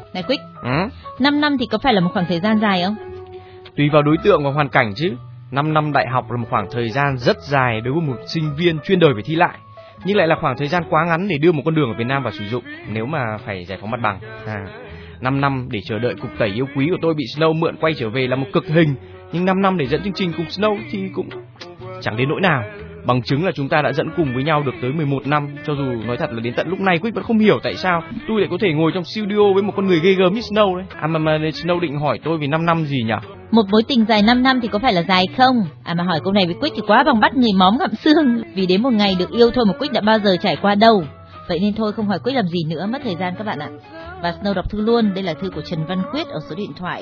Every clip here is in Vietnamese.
Này Quick, 5 năm thì có phải là một khoảng thời gian dài không? Tùy vào đối tượng và hoàn cảnh chứ. 5 năm đại học là một khoảng thời gian rất dài đối với một sinh viên chuyên đời phải thi lại, nhưng lại là khoảng thời gian quá ngắn để đưa một con đường ở Việt Nam vào sử dụng nếu mà phải giải phóng mặt bằng. 5 năm để chờ đợi cục tẩy yêu quý của tôi bị Snow mượn quay trở về là một cực hình, nhưng 5 năm để dẫn chương trình cùng Snow thì cũng chẳng đến nỗi nào. Bằng chứng là chúng ta đã dẫn cùng với nhau được tới 11 năm, cho dù nói thật là đến tận lúc này Quick vẫn không hiểu tại sao tôi lại có thể ngồi trong studio với một con người ghê gớm như Snow đấy. Mà Snow định hỏi tôi về 5 năm gì nhỉ? Một mối tình dài 5 năm thì có phải là dài không? Mà hỏi câu này với Quick thì quá bằng bắt người móm gặm xương. Vì đến một ngày được yêu thôi mà Quick đã bao giờ trải qua đâu. Vậy nên thôi không hỏi Quick làm gì nữa, mất thời gian các bạn ạ. Và Snow đọc thư luôn, đây là thư của Trần Văn Quyết ở số điện thoại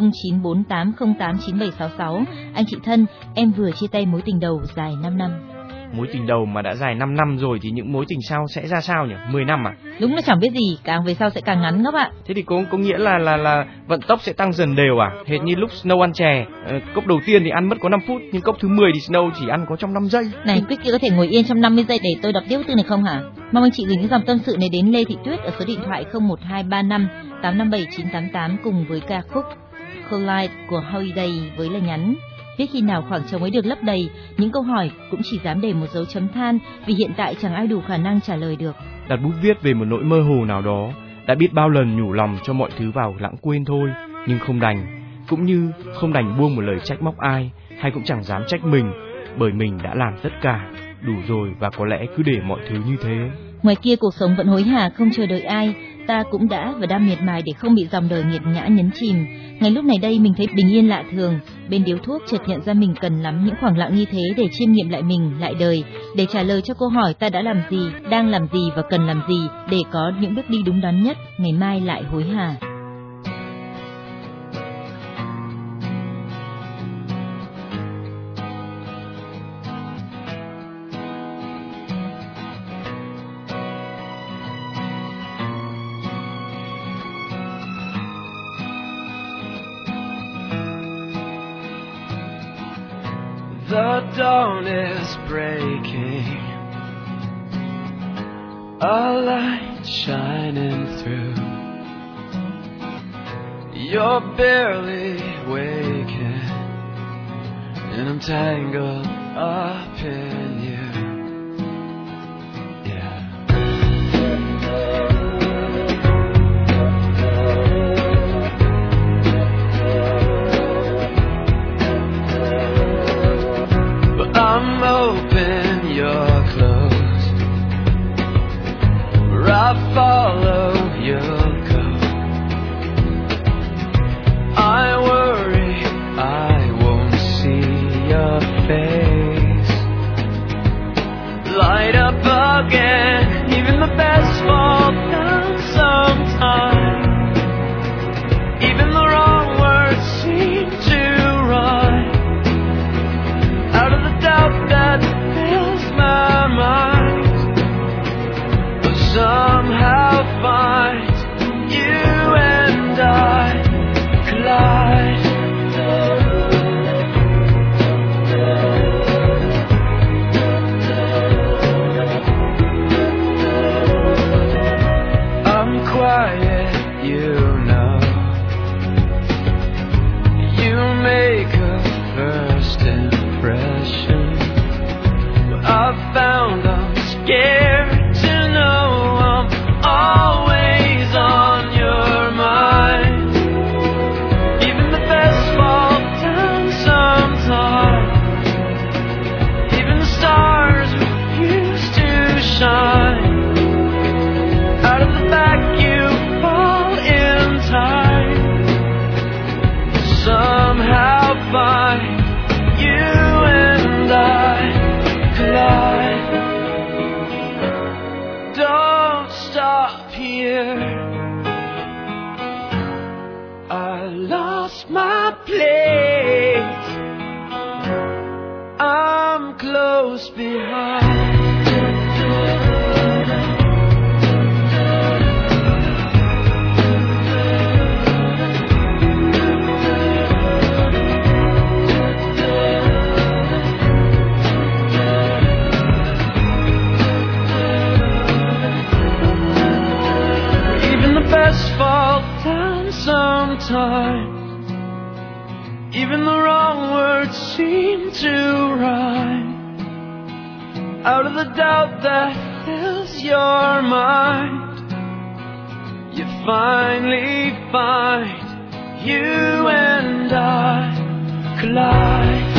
0948089766. Anh chị thân, em vừa chia tay mối tình đầu dài 5 năm. Mối tình đầu mà đã dài 5 năm rồi thì những mối tình sau sẽ ra sao nhỉ? 10 năm à? Đúng là chẳng biết gì, càng về sau sẽ càng ngắn các bạn. Thế thì có nghĩa là vận tốc sẽ tăng dần đều à? Hệt như lúc Snow ăn chè, cốc đầu tiên thì ăn mất có 5 phút, nhưng cốc thứ 10 thì Snow chỉ ăn có trong 5 giây. Này Quick có thể ngồi yên trong 50 giây để tôi đọc tiếp thư này không hả? Mong anh chị gửi những dòng tâm sự này đến Lê Thị Tuyết ở số điện thoại 01235 857 988 cùng với ca khúc Collide của Holiday với lời nhắn: biết khi nào khoảng trống ấy được lấp đầy, những câu hỏi cũng chỉ dám để một dấu chấm than vì hiện tại chẳng ai đủ khả năng trả lời được. Đặt bút viết về một nỗi mơ hồ nào đó, đã biết bao lần nhủ lòng cho mọi thứ vào lãng quên thôi, nhưng không đành, cũng như không đành buông một lời trách móc ai, hay cũng chẳng dám trách mình, bởi mình đã làm tất cả, đủ rồi và có lẽ cứ để mọi thứ như thế. Ngoài kia cuộc sống vẫn hối hả không chờ đợi ai, ta cũng đã và đang miệt mài để không bị dòng đời nghiệt ngã nhấn chìm. Ngay lúc này đây mình thấy bình yên lạ thường, bên điếu thuốc chợt nhận ra mình cần lắm những khoảng lặng như thế để chiêm nghiệm lại mình, lại đời, để trả lời cho câu hỏi ta đã làm gì, đang làm gì và cần làm gì để có những bước đi đúng đắn nhất, ngày mai lại hối hả. The dawn is breaking, a light shining through. You're barely waking, and I'm tangled up in you. I'm open, you're closed, where I follow, you'll go. I worry I won't see your face light up again. Even the best fall down sometime. Even the wrong words seem to rhyme out of the doubt that fills my mind, but somehow find you and I collide. I'm quiet, you know. You make a first impression, but I found I'm scared to know I'm always on your mind. Even the best fall down sometime. Even the stars refuse to shine. Out of the back you fall in time. Somehow find you and I collide. Don't stop here. I lost my place. I'm close behind. Even the best fall down time. Even the wrong words seem to rhyme. Out of the doubt that fills your mind, you finally find you and I collide.